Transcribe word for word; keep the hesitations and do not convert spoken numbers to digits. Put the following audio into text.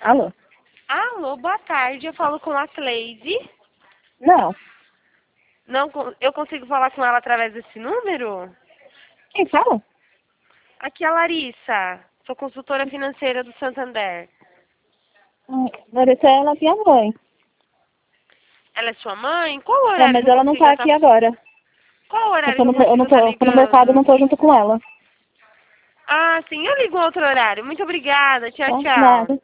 Alô? Alô, boa tarde. Eu falo com a Cleide. Não. Não, con- eu consigo falar com ela através desse número? Quem fala? Aqui é a Larissa. Sou consultora financeira do Santander. Hum, Larissa, ela é minha mãe. Ela é sua mãe? Qual o É, horário mas que eu ela não consigo tá estar... aqui agora. Qual o Eu horário tô que no, eu mer- eu não consigo tô, estar eu tô no mercado e não ligando? tô junto com ela. Ah, sim. Eu ligo em outro horário. Muito obrigada. Tchau, Tá? tchau. Nada.